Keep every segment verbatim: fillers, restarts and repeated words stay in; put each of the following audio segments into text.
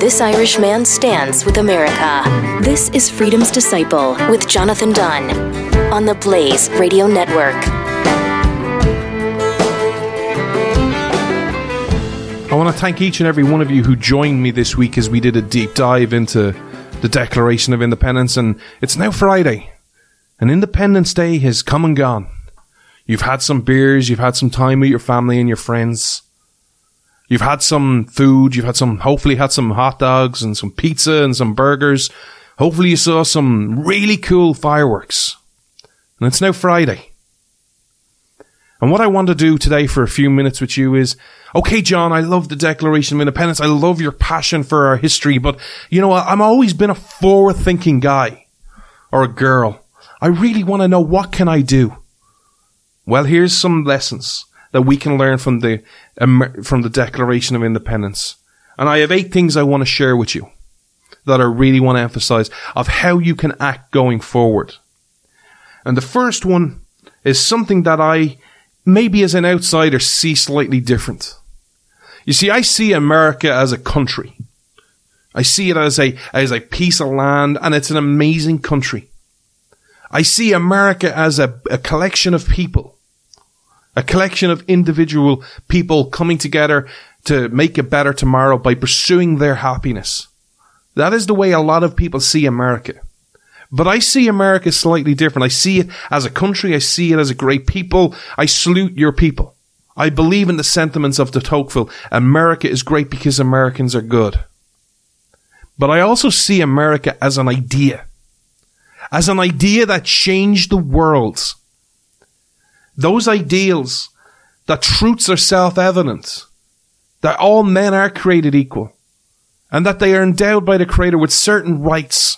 this Irish man stands with America. This is Freedom's Disciple with Jonathan Dunn on the Blaze Radio Network. I want to thank each and every one of you who joined me this week as we did a deep dive into the Declaration of Independence, and it's now Friday, and Independence Day has come and gone. You've had some beers, you've had some time with your family and your friends. You've had some food, you've had some, hopefully had some hot dogs and some pizza and some burgers. Hopefully you saw some really cool fireworks. And it's now Friday. And what I want to do today for a few minutes with you is, okay, John, I love the Declaration of Independence. I love your passion for our history, but you know, I've always been a forward-thinking guy or a girl. I really want to know, what can I do? Well, here's some lessons that we can learn from the um, from the Declaration of Independence. And I have eight things I want to share with you that I really want to emphasize of how you can act going forward. And the first one is something that I, maybe as an outsider, see slightly different. You see, I see America as a country. I see it as a, as a piece of land, and it's an amazing country. I see America as a, a collection of people. A collection of individual people coming together to make a better tomorrow by pursuing their happiness. That is the way a lot of people see America. But I see America slightly different. I see it as a country. I see it as a great people. I salute your people. I believe in the sentiments of de Tocqueville. America is great because Americans are good. But I also see America as an idea. As an idea that changed the world. Those ideals, that truths are self-evident, that all men are created equal, and that they are endowed by the Creator with certain rights.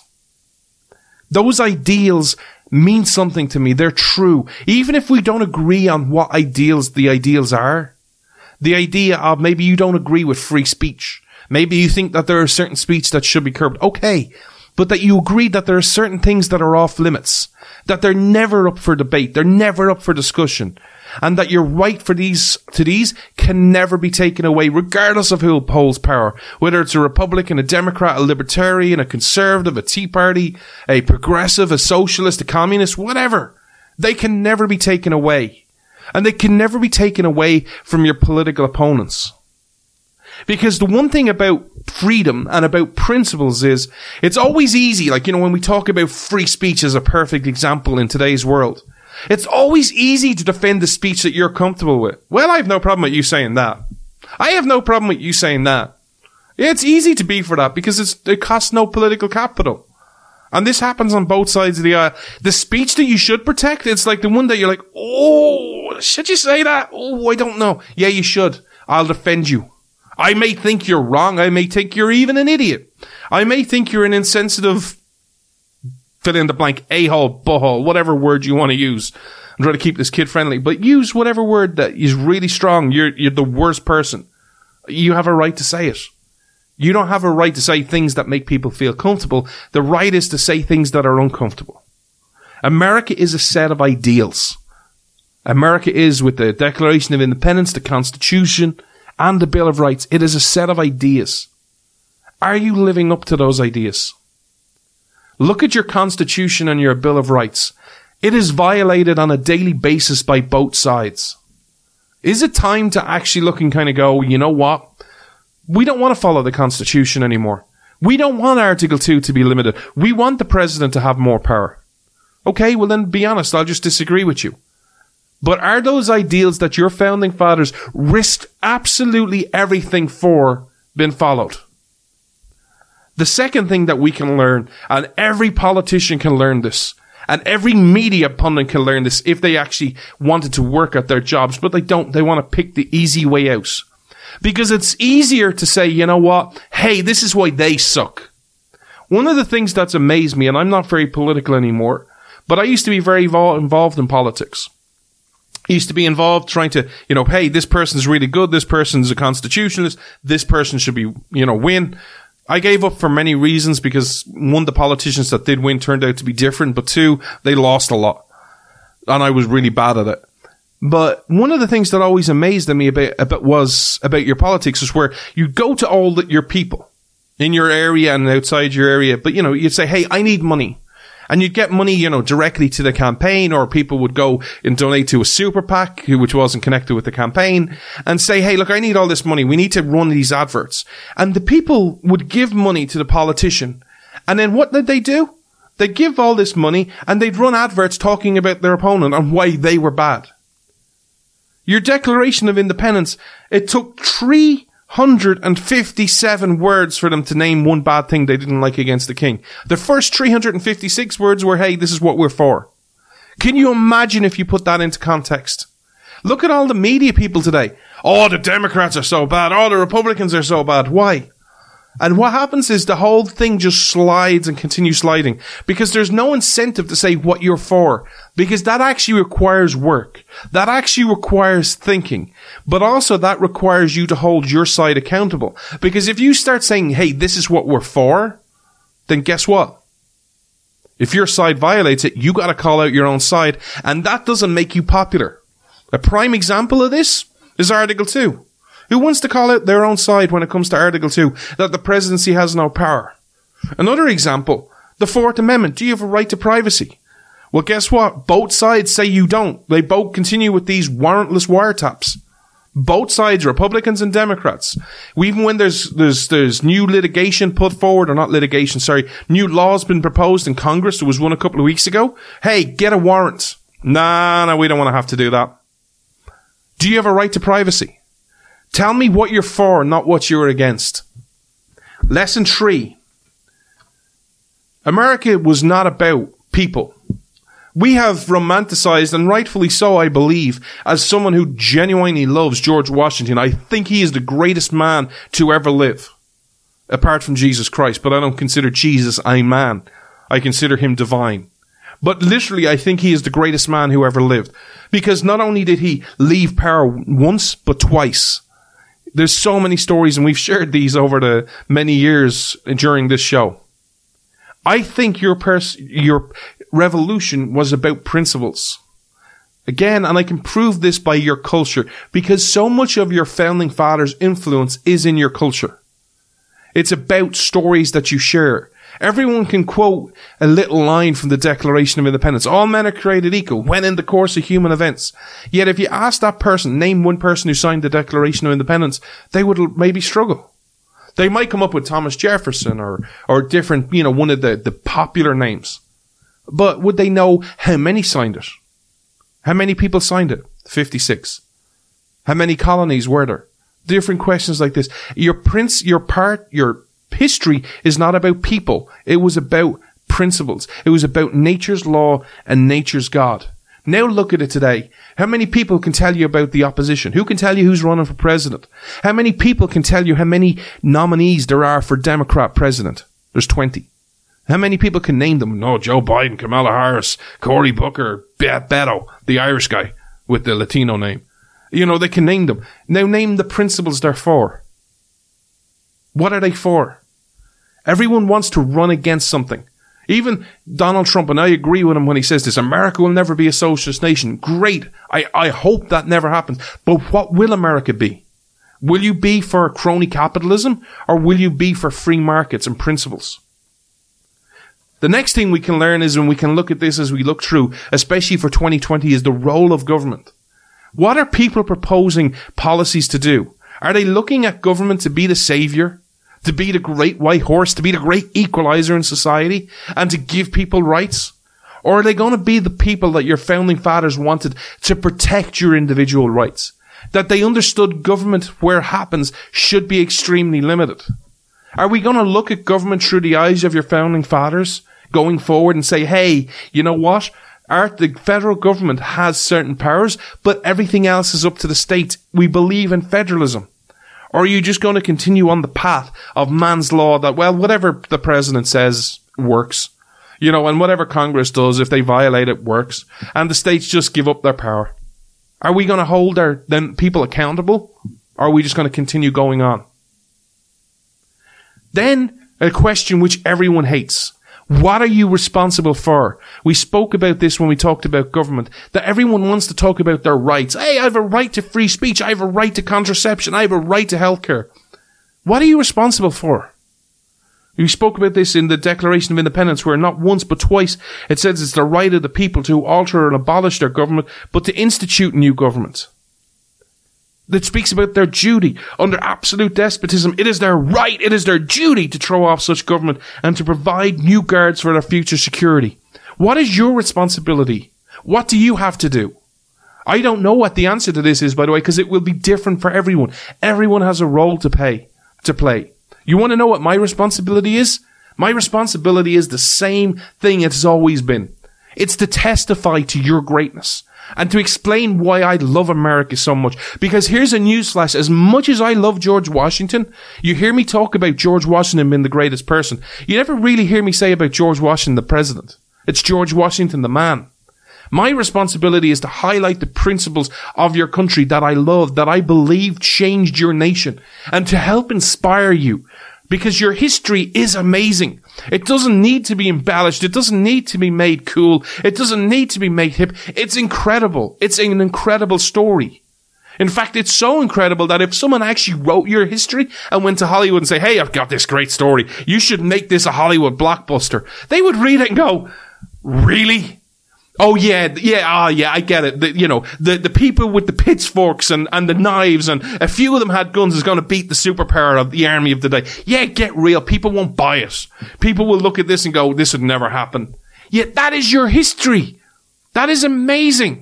Those ideals mean something to me. They're true. Even if we don't agree on what ideals the ideals are, the idea of maybe you don't agree with free speech, maybe you think that there are certain speech that should be curbed, okay, but that you agree that there are certain things that are off limits, that they're never up for debate, they're never up for discussion, and that your right for these to these can never be taken away, regardless of who holds power, whether it's a Republican, a Democrat, a Libertarian, a Conservative, a Tea Party, a Progressive, a Socialist, a Communist, whatever. They can never be taken away. And they can never be taken away from your political opponents. Because the one thing about freedom and about principles is, it's always easy, like, you know, when we talk about free speech as a perfect example in today's world, it's always easy to defend the speech that you're comfortable with. Well, I have no problem with you saying that. I have no problem with you saying that. It's easy to be for that because it's, it costs no political capital. And this happens on both sides of the aisle. The speech that you should protect, it's like the one that you're like, oh, should you say that? Oh, I don't know. Yeah, you should. I'll defend you. I may think you're wrong. I may think you're even an idiot. I may think you're an insensitive, fill in the blank, a-hole, butthole, whatever word you want to use. I'm trying to keep this kid friendly, but use whatever word that is really strong. You're, you're the worst person. You have a right to say it. You don't have a right to say things that make people feel comfortable. The right is to say things that are uncomfortable. America is a set of ideals. America is, with the Declaration of Independence, the Constitution, and the Bill of Rights, it is a set of ideas. Are you living up to those ideas? Look at your Constitution and your Bill of Rights. It is violated on a daily basis by both sides. Is it time to actually look and kind of go, you know what? We don't want to follow the Constitution anymore. We don't want Article two to be limited. We want the president to have more power. Okay, well then be honest, I'll just disagree with you. But are those ideals that your founding fathers risked absolutely everything for been followed? The second thing that we can learn, and every politician can learn this, and every media pundit can learn this if they actually wanted to work at their jobs, but they don't. They want to pick the easy way out. Because it's easier to say, you know what, hey, this is why they suck. One of the things that's amazed me, and I'm not very political anymore, but I used to be very involved in politics. I used to be involved trying to, you know, hey, this person's really good, this person's a constitutionalist, this person should be, you know, win. I gave up for many reasons because, one, the politicians that did win turned out to be different, but two, they lost a lot. And I was really bad at it. But one of the things that always amazed me about, about was about your politics is where you go to all the, your people in your area and outside your area. But, you know, you'd say, hey, I need money. And you'd get money, you know, directly to the campaign, or people would go and donate to a super PAC, which wasn't connected with the campaign, and say, hey, look, I need all this money. We need to run these adverts. And the people would give money to the politician. And then what did they do? They'd give all this money and they'd run adverts talking about their opponent and why they were bad. Your Declaration of Independence, it took three hundred fifty-seven words for them to name one bad thing they didn't like against the king. The first three hundred fifty-six words were, hey, this is what we're for. Can you imagine if you put that into context? Look at all the media people today. Oh, the Democrats are so bad. Oh, the Republicans are so bad. Why? And what happens is the whole thing just slides and continues sliding because there's no incentive to say what you're for, because that actually requires work. That actually requires thinking, but also that requires you to hold your side accountable. Because if you start saying, hey, this is what we're for, then guess what? If your side violates it, you got to call out your own side, and that doesn't make you popular. A prime example of this is Article two. Who wants to call out their own side when it comes to Article two, that the presidency has no power? Another example, the Fourth Amendment. Do you have a right to privacy? Well, guess what? Both sides say you don't. They both continue with these warrantless wiretaps. Both sides, Republicans and Democrats. Even when there's there's there's new litigation put forward, or not litigation, sorry, new laws been proposed in Congress. There was one a couple of weeks ago. Hey, get a warrant. Nah, no, we don't want to have to do that. Do you have a right to privacy? Tell me what you're for, not what you're against. Lesson three. America was not about people. We have romanticized, and rightfully so, I believe, as someone who genuinely loves George Washington. I think he is the greatest man to ever live, apart from Jesus Christ. But I don't consider Jesus a man. I consider him divine. But literally, I think he is the greatest man who ever lived. Because not only did he leave power once, but twice. There's so many stories, and we've shared these over the many years during this show. I think your pers- your revolution was about principles. Again, and I can prove this by your culture, because so much of your founding fathers' influence is in your culture. It's about stories that you share. Everyone can quote a little line from the Declaration of Independence. All men are created equal when in the course of human events. Yet if you ask that person, name one person who signed the Declaration of Independence, they would maybe struggle. They might come up with Thomas Jefferson or, or different, you know, one of the, the popular names. But would they know how many signed it? How many people signed it? fifty-six. How many colonies were there? Different questions like this. Your prince, your part, your history is not about people. It was about principles. It was about nature's law and nature's God. Now look at it today. How many people can tell you about the opposition? Who can tell you who's running for president? How many people can tell you how many nominees there are for Democrat president? There's twenty. How many people can name them? No, Joe Biden, Kamala Harris, Cory Booker, Beto, the Irish guy with the Latino name. You know, they can name them. Now name the principles they're for. What are they for? Everyone wants to run against something. Even Donald Trump, and I agree with him when he says this, America will never be a socialist nation. Great. I, I hope that never happens. But what will America be? Will you be for crony capitalism, or will you be for free markets and principles? The next thing we can learn is, when we can look at this as we look through, especially for twenty twenty, is the role of government. What are people proposing policies to do? Are they looking at government to be the savior? To be the great white horse, to be the great equalizer in society, and to give people rights? Or are they going to be the people that your founding fathers wanted to protect your individual rights? That they understood government, where it happens, should be extremely limited? Are we going to look at government through the eyes of your founding fathers going forward and say, hey, you know what? Our, the federal government has certain powers, but everything else is up to the states. We believe in federalism. Or are you just going to continue on the path of man's law that, well, whatever the president says works, you know, and whatever Congress does, if they violate it, works, and the states just give up their power? Are we going to hold our then people accountable, or are we just going to continue going on? Then, a question which everyone hates. What are you responsible for? We spoke about this when we talked about government, that everyone wants to talk about their rights. Hey, I have a right to free speech. I have a right to contraception. I have a right to healthcare. What are you responsible for? We spoke about this in the Declaration of Independence, where not once but twice it says it's the right of the people to alter and abolish their government, but to institute new government. That speaks about their duty. Under absolute despotism, it is their right, it is their duty to throw off such government and to provide new guards for their future security. What is your responsibility? What do you have to do? I don't know what the answer to this is, by the way, because it will be different for everyone. Everyone has a role to pay, to play. You want to know what my responsibility is? My responsibility is the same thing it has always been. It's to testify to your greatness and to explain why I love America so much. Because here's a newsflash. As much as I love George Washington, you hear me talk about George Washington being the greatest person. You never really hear me say about George Washington the president. It's George Washington the man. My responsibility is to highlight the principles of your country that I love, that I believe changed your nation, and to help inspire you. Because your history is amazing. It doesn't need to be embellished. It doesn't need to be made cool. It doesn't need to be made hip. It's incredible. It's an incredible story. In fact, it's so incredible that if someone actually wrote your history and went to Hollywood and say, hey, I've got this great story, you should make this a Hollywood blockbuster, they would read it and go, really? Oh yeah, yeah, ah, oh, yeah, I get it. The, you know, the, the people with the pitchforks and, and the knives and a few of them had guns is going to beat the superpower of the army of the day. Yeah, get real. People won't buy it. People will look at this and go, this would never happen. Yet that is your history. That is amazing.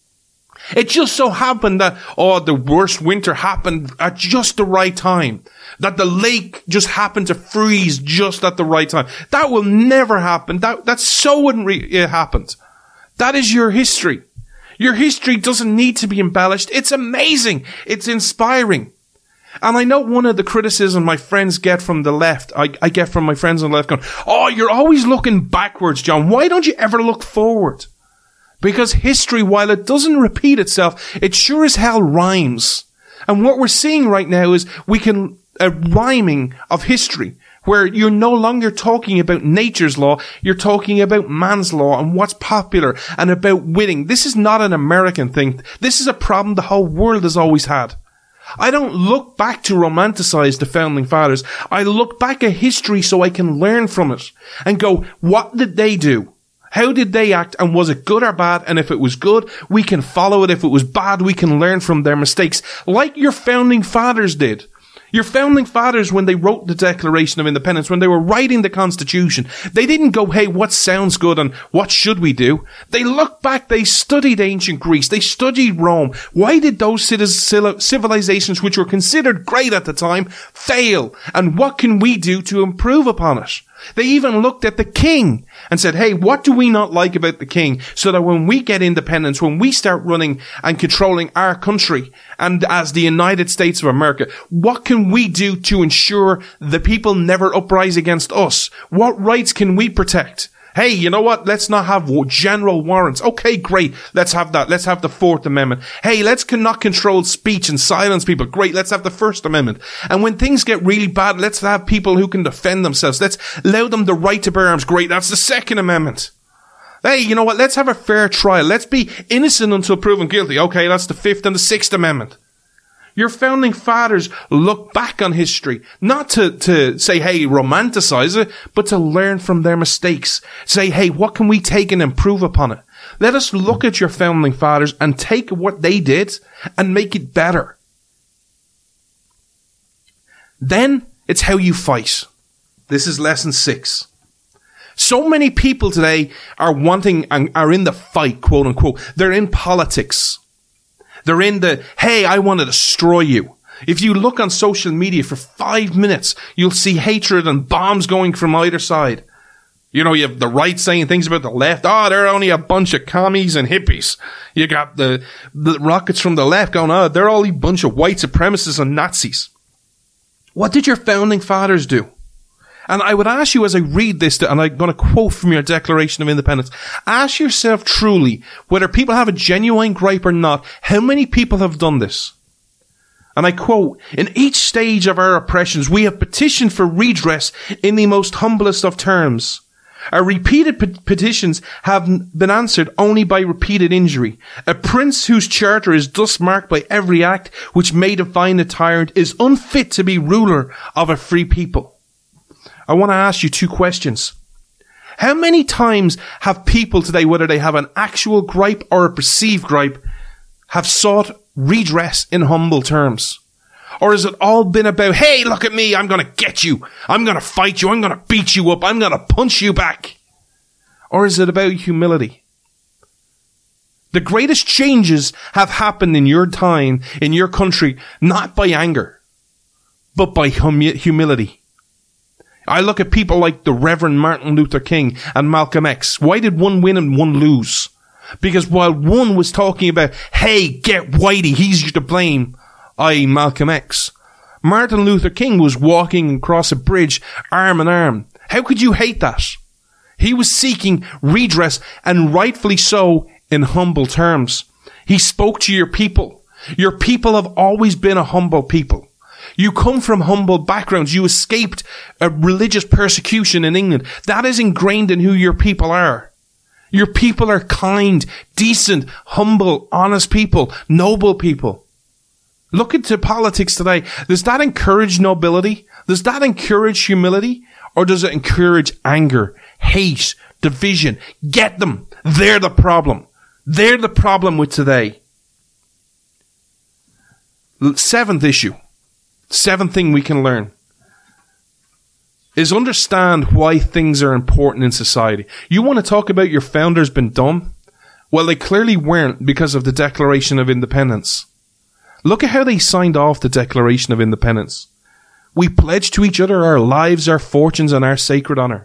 It just so happened that, oh, the worst winter happened at just the right time. That the lake just happened to freeze just at the right time. That will never happen. That, that so wouldn't re- it happened. That is your history. Your history doesn't need to be embellished. It's amazing. It's inspiring. And I know one of the criticism my friends get from the left, I, I get from my friends on the left going, oh, you're always looking backwards, John. Why don't you ever look forward? Because history, while it doesn't repeat itself, it sure as hell rhymes. And what we're seeing right now is we can, a rhyming of history, where you're no longer talking about nature's law, you're talking about man's law and what's popular and about winning. This is not an American thing. This is a problem the whole world has always had. I don't look back to romanticize the founding fathers. I look back at history so I can learn from it and go, what did they do? How did they act, and was it good or bad? And if it was good, we can follow it. If it was bad, we can learn from their mistakes, like your founding fathers did. Your founding fathers, when they wrote the Declaration of Independence, when they were writing the Constitution, they didn't go, hey, what sounds good and what should we do? They looked back, they studied ancient Greece, they studied Rome. Why did those civilizations, which were considered great at the time, fail? And what can we do to improve upon it? They even looked at the king and said, hey, what do we not like about the king? So that when we get independence, when we start running and controlling our country, and as the United States of America, what can we do to ensure the people never uprise against us? What rights can we protect? Hey, you know what? Let's not have general warrants. Okay, great. Let's have that. Let's have the Fourth Amendment. Hey, let's not control speech and silence people. Great. Let's have the First Amendment. And when things get really bad, let's have people who can defend themselves. Let's allow them the right to bear arms. Great. That's the Second Amendment. Hey, you know what? Let's have a fair trial. Let's be innocent until proven guilty. Okay, that's the Fifth and the Sixth Amendment. Your founding fathers look back on history, not to, to say, hey, romanticize it, but to learn from their mistakes. Say, hey, what can we take and improve upon it? Let us look at your founding fathers and take what they did and make it better. Then it's how you fight. This is lesson six. So many people today are wanting and are in the fight, quote unquote. They're in politics. They're in the, hey, I want to destroy you. If you look on social media for five minutes, you'll see hatred and bombs going from either side. You know, you have the right saying things about the left. Oh, they're only a bunch of commies and hippies. You got the, the rockets from the left going, oh, they're all a bunch of white supremacists and Nazis. What did your founding fathers do? And I would ask you as I read this, and I'm going to quote from your Declaration of Independence, ask yourself truly, whether people have a genuine gripe or not, how many people have done this? And I quote, in each stage of our oppressions, we have petitioned for redress in the most humblest of terms. Our repeated pe- petitions have been answered only by repeated injury. A prince whose charter is thus marked by every act which may define a tyrant is unfit to be ruler of a free people. I want to ask you two questions. How many times have people today, whether they have an actual gripe or a perceived gripe, have sought redress in humble terms? Or has it all been about, hey, look at me, I'm going to get you, I'm going to fight you, I'm going to beat you up, I'm going to punch you back? Or is it about humility? The greatest changes have happened in your time, in your country, not by anger, but by hum- humility. I look at people like the Reverend Martin Luther King and Malcolm X. Why did one win and one lose? Because while one was talking about, hey, get Whitey, he's to blame, that is. Malcolm X, Martin Luther King was walking across a bridge arm in arm. How could you hate that? He was seeking redress, and rightfully so, in humble terms. He spoke to your people. Your people have always been a humble people. You come from humble backgrounds. You escaped a religious persecution in England. That is ingrained in who your people are. Your people are kind, decent, humble, honest people, noble people. Look into politics today. Does that encourage nobility? Does that encourage humility? Or does it encourage anger, hate, division? Get them. They're the problem. They're the problem with today. Seventh issue. Seventh thing we can learn is understand why things are important in society. You want to talk about your founders been dumb? Well, they clearly weren't because of the Declaration of Independence. Look at how they signed off the Declaration of Independence. We pledge to each other our lives, our fortunes, and our sacred honor.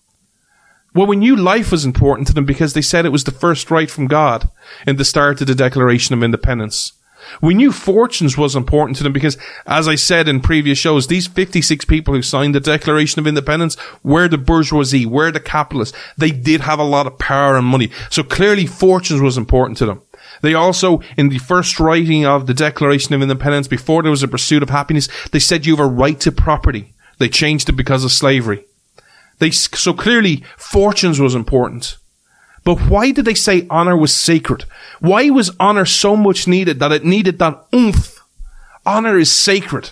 Well, we knew life was important to them because they said it was the first right from God in the start of the Declaration of Independence. We knew fortunes was important to them because, as I said in previous shows, these fifty-six people who signed the Declaration of Independence were the bourgeoisie, were the capitalists. They did have a lot of power and money. So clearly fortunes was important to them. They also, in the first writing of the Declaration of Independence, before there was a pursuit of happiness, they said you have a right to property. They changed it because of slavery. They, so clearly fortunes was important. But why did they say honor was sacred? Why was honor so much needed that it needed that oomph? Honor is sacred.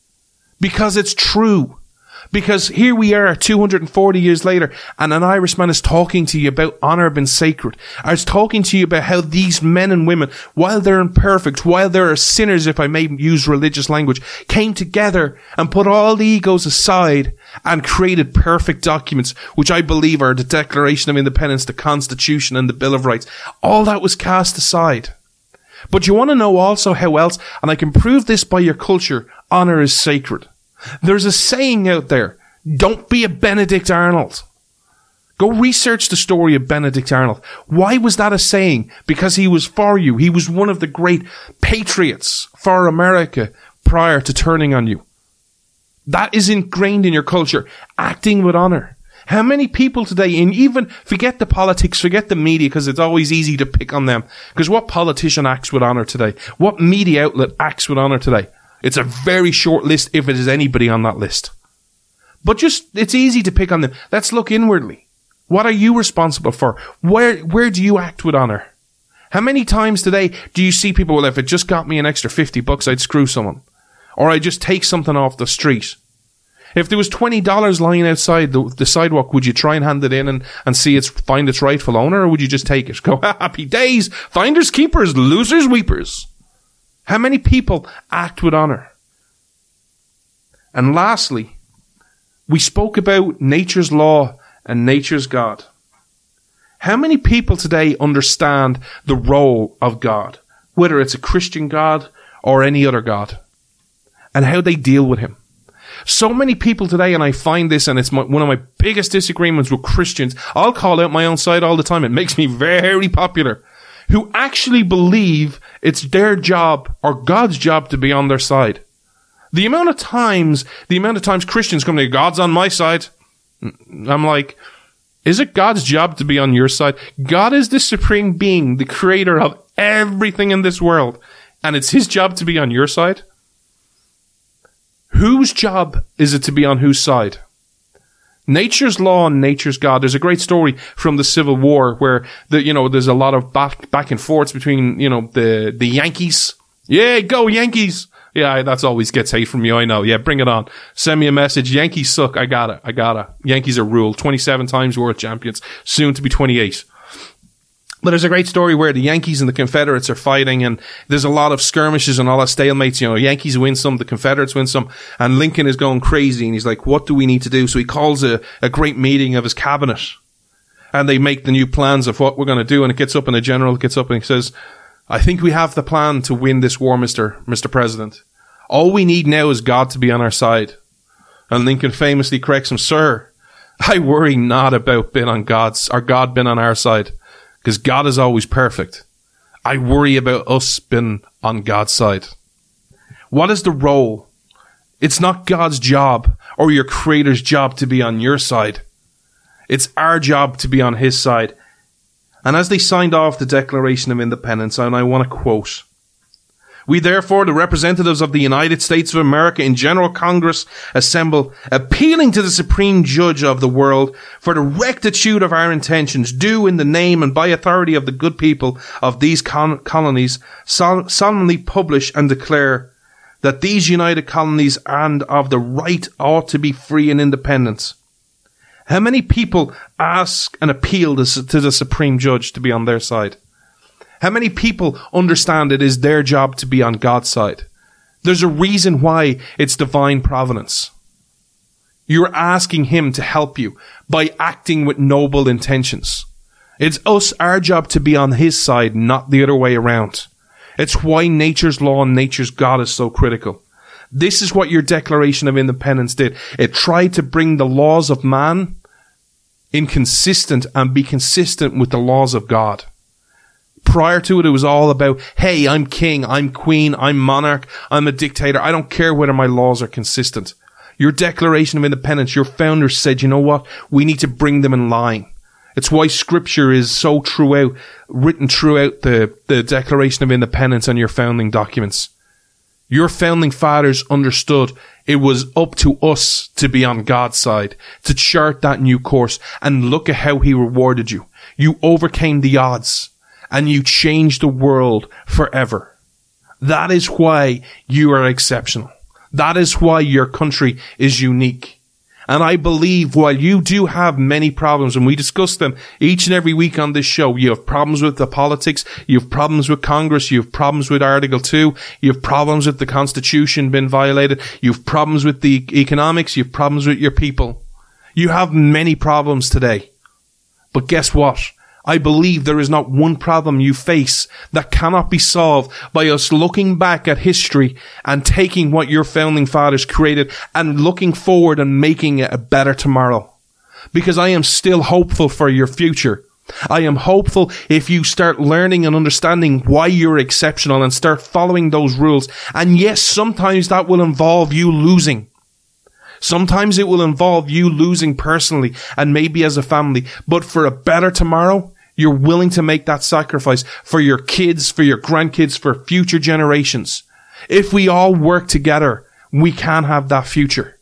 Because it's true. Because here we are two hundred forty years later, and an Irishman is talking to you about honor being sacred. I was talking to you about how these men and women, while they're imperfect, while they're sinners, if I may use religious language, came together and put all the egos aside and created perfect documents, which I believe are the Declaration of Independence, the Constitution, and the Bill of Rights. All that was cast aside. But you want to know also how else, and I can prove this by your culture, honor is sacred. There's a saying out there, don't be a Benedict Arnold. Go research the story of Benedict Arnold. Why was that a saying? Because he was for you. He was one of the great patriots for America prior to turning on you. That is ingrained in your culture, acting with honor. How many people today, and even forget the politics, forget the media, because it's always easy to pick on them. Because what politician acts with honor today? What media outlet acts with honor today? It's a very short list if it is anybody on that list. But just, it's easy to pick on them. Let's look inwardly. What are you responsible for? Where, where do you act with honor? How many times today do you see people, well, if it just got me an extra fifty bucks, I'd screw someone. Or I'd just take something off the street. If there was twenty dollars lying outside the, the sidewalk, would you try and hand it in and, and see its, find its rightful owner, or would you just take it? Go, happy days, finders keepers, losers weepers. How many people act with honor? And lastly, we spoke about nature's law and nature's God. How many people today understand the role of God, whether it's a Christian God or any other God, and how they deal with him? So many people today, and I find this, and it's my, one of my biggest disagreements with Christians, I'll call out my own side all the time, it makes me very popular, who actually believe it's their job or God's job to be on their side. The amount of times, the amount of times Christians come to God's on my side, I'm like, is it God's job to be on your side? God is the supreme being, the creator of everything in this world, and it's his job to be on your side? Whose job is it to be on whose side? Nature's law and nature's God. There's a great story from the Civil War where the, you know, there's a lot of back, back and forths between, you know, the, the Yankees. Yeah, go Yankees. Yeah, that's always gets hate from you. I know. Yeah, bring it on. Send me a message. Yankees suck. I got it. I got it. Yankees are ruled. twenty-seven times world champions. Soon to be twenty-eight. But there's a great story where the Yankees and the Confederates are fighting, and there's a lot of skirmishes and all that stalemates. You know, Yankees win some, the Confederates win some, and Lincoln is going crazy, and he's like, what do we need to do? So he calls a, a great meeting of his cabinet, and they make the new plans of what we're going to do, and it gets up, and the general gets up, and he says, I think we have the plan to win this war, Mister Mister President. All we need now is God to be on our side. And Lincoln famously corrects him, sir, I worry not about being on God's, or God being on our side. Because God is always perfect. I worry about us being on God's side. What is the role? It's not God's job or your Creator's job to be on your side. It's our job to be on His side. And as they signed off the Declaration of Independence, and I want to quote, we therefore, the representatives of the United States of America in General Congress, assemble, appealing to the Supreme Judge of the world for the rectitude of our intentions, do in the name and by authority of the good people of these con- colonies, sol- solemnly publish and declare that these united colonies and of the right ought to be free and independent. How many people ask and appeal to, to the Supreme Judge to be on their side? How many people understand it is their job to be on God's side? There's a reason why it's divine providence. You're asking Him to help you by acting with noble intentions. It's us, our job to be on His side, not the other way around. It's why nature's law and nature's God is so critical. This is what your Declaration of Independence did. It tried to bring the laws of man inconsistent and be consistent with the laws of God. Prior to it, it was all about, hey, I'm king, I'm queen, I'm monarch, I'm a dictator. I don't care whether my laws are consistent. Your Declaration of Independence, your founders said, you know what? We need to bring them in line. It's why Scripture is so throughout, written throughout the, the Declaration of Independence and your founding documents. Your founding fathers understood it was up to us to be on God's side, to chart that new course, and look at how He rewarded you. You overcame the odds. And you change the world forever. That is why you are exceptional. That is why your country is unique. And I believe while you do have many problems, and we discuss them each and every week on this show, you have problems with the politics, you have problems with Congress, you have problems with Article two, you have problems with the Constitution being violated, you have problems with the economics, you have problems with your people. You have many problems today. But guess what? I believe there is not one problem you face that cannot be solved by us looking back at history and taking what your founding fathers created and looking forward and making it a better tomorrow. Because I am still hopeful for your future. I am hopeful if you start learning and understanding why you're exceptional and start following those rules. And yes, sometimes that will involve you losing. Sometimes it will involve you losing personally and maybe as a family. But for a better tomorrow, you're willing to make that sacrifice for your kids, for your grandkids, for future generations. If we all work together, we can have that future.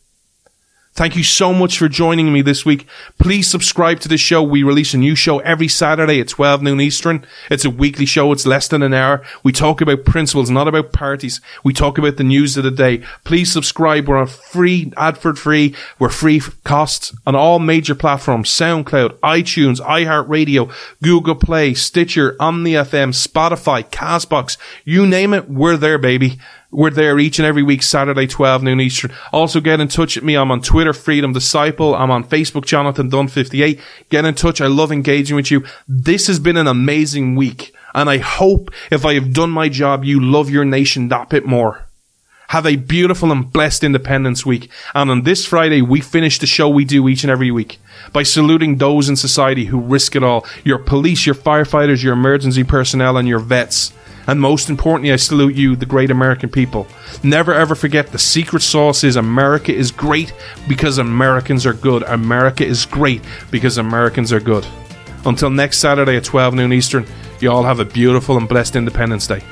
Thank you so much for joining me this week. Please subscribe to the show. We release a new show every Saturday at twelve noon Eastern. It's a weekly show. It's less than an hour. We talk about principles, not about parties. We talk about the news of the day. Please subscribe. We're on free, advert free. We're free costs on all major platforms. SoundCloud, iTunes, iHeartRadio, Google Play, Stitcher, Omni F M, Spotify, Castbox. You name it, we're there, baby. We're there each and every week, Saturday, twelve noon Eastern. Also, get in touch with me. I'm on Twitter, Freedom Disciple. I'm on Facebook, Jonathan Dunn fifty-eight. Get in touch. I love engaging with you. This has been an amazing week. And I hope if I have done my job, you love your nation that bit more. Have a beautiful and blessed Independence Week. And on this Friday, we finish the show we do each and every week by saluting those in society who risk it all. Your police, your firefighters, your emergency personnel, and your vets. And most importantly, I salute you, the great American people. Never ever forget the secret sauce is America is great because Americans are good. America is great because Americans are good. Until next Saturday at twelve noon Eastern, you all have a beautiful and blessed Independence Day.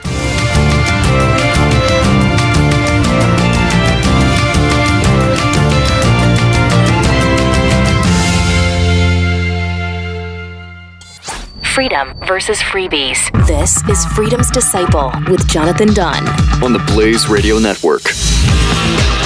Freedom versus freebies. This is Freedom's Disciple with Jonathan Dunn on the Blaze Radio Network.